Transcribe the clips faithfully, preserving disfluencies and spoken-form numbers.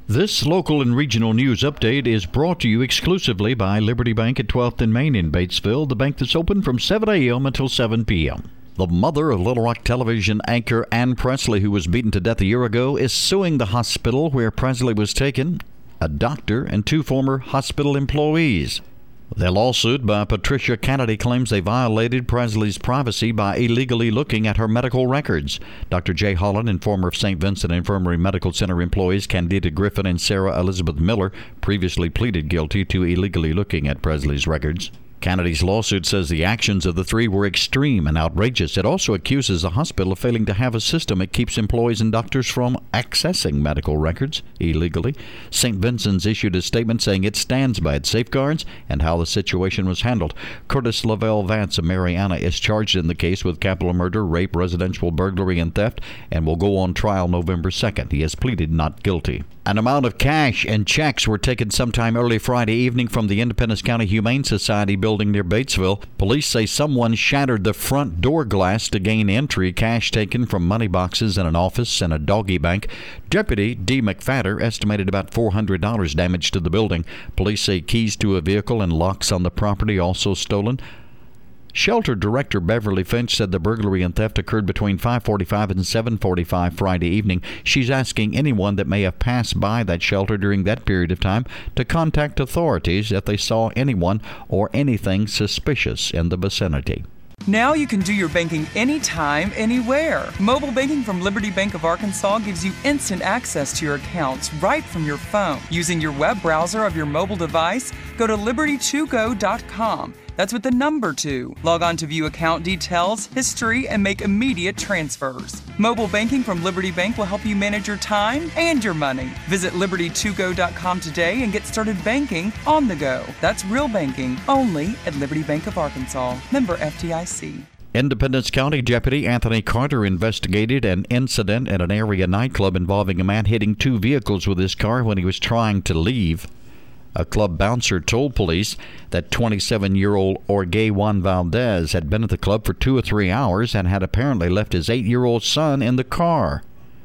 This local and regional news update is brought to you exclusively by Liberty Bank at twelfth and Main in Batesville, the bank that's open from seven a.m. until seven p.m. The mother of Little Rock television anchor Ann Presley, who was beaten to death a year ago, is suing the hospital where Presley was taken, a doctor, and two former hospital employees. The lawsuit by Patricia Kennedy claims they violated Presley's privacy by illegally looking at her medical records. Doctor Jay Holland and former Saint Vincent Infirmary Medical Center employees Candida Griffin and Sarah Elizabeth Miller previously pleaded guilty to illegally looking at Presley's records. Kennedy's lawsuit says the actions of the three were extreme and outrageous. It also accuses the hospital of failing to have a system that keeps employees and doctors from accessing medical records illegally. Saint Vincent's issued a statement saying it stands by its safeguards and how the situation was handled. Curtis Lavelle Vance of Mariana is charged in the case with capital murder, rape, residential burglary, and theft, and will go on trial November second. He has pleaded not guilty. An amount of cash and checks were taken sometime early Friday evening from the Independence County Humane Society building near Batesville. Police say someone shattered the front door glass to gain entry. Cash taken from money boxes in an office and a doggy bank. Deputy D. McFadder estimated about four hundred dollars damage to the building. Police say keys to a vehicle and locks on the property also stolen. Shelter Director Beverly Finch said the burglary and theft occurred between five forty-five and seven forty-five Friday evening. She's asking anyone that may have passed by that shelter during that period of time to contact authorities if they saw anyone or anything suspicious in the vicinity. Now you can do your banking anytime, anywhere. Mobile banking from Liberty Bank of Arkansas gives you instant access to your accounts right from your phone. Using your web browser of your mobile device, go to liberty to go dot com. That's with the number two. Log on to view account details, history, and make immediate transfers. Mobile banking from Liberty Bank will help you manage your time and your money. Visit liberty to go dot com today and get started banking on the go. That's real banking, only at Liberty Bank of Arkansas. Member F D I C. Independence County Deputy Anthony Carter investigated an incident at an area nightclub involving a man hitting two vehicles with his car when he was trying to leave. A club bouncer told police that twenty-seven-year-old Jorge Juan Valdez had been at the club for two or three hours and had apparently left his eight-year-old son in the car.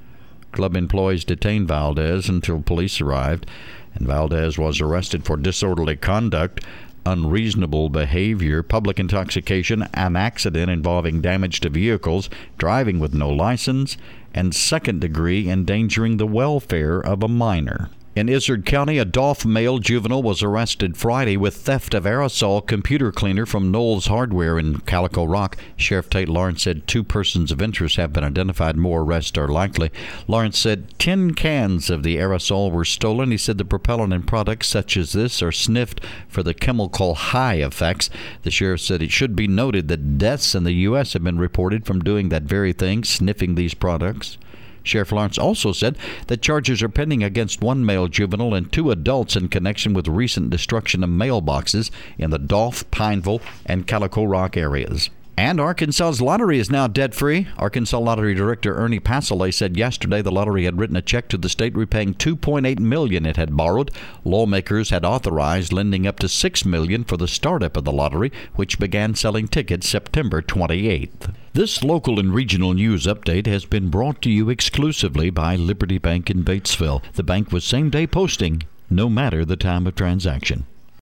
Club employees detained Valdez until police arrived, and Valdez was arrested for disorderly conduct, unreasonable behavior, public intoxication, an accident involving damage to vehicles, driving with no license, and second-degree endangering the welfare of a minor. In Izard County, a Dolph male juvenile was arrested Friday with theft of aerosol computer cleaner from Knowles Hardware in Calico Rock. Sheriff Tate Lawrence said two persons of interest have been identified. More arrests are likely. Lawrence said ten cans of the aerosol were stolen. He said the propellant in products such as this are sniffed for the chemical high effects. The sheriff said it should be noted that deaths in the U S have been reported from doing that very thing, sniffing these products. Sheriff Lawrence also said that charges are pending against one male juvenile and two adults in connection with recent destruction of mailboxes in the Dolph, Pineville, and Calico Rock areas. And Arkansas's lottery is now debt-free. Arkansas Lottery Director Ernie Pasolay said yesterday the lottery had written a check to the state repaying two point eight million dollars it had borrowed. Lawmakers had authorized lending up to six million dollars for the startup of the lottery, which began selling tickets September twenty-eighth. This local and regional news update has been brought to you exclusively by Liberty Bank in Batesville. The bank with same-day posting, no matter the time of transaction.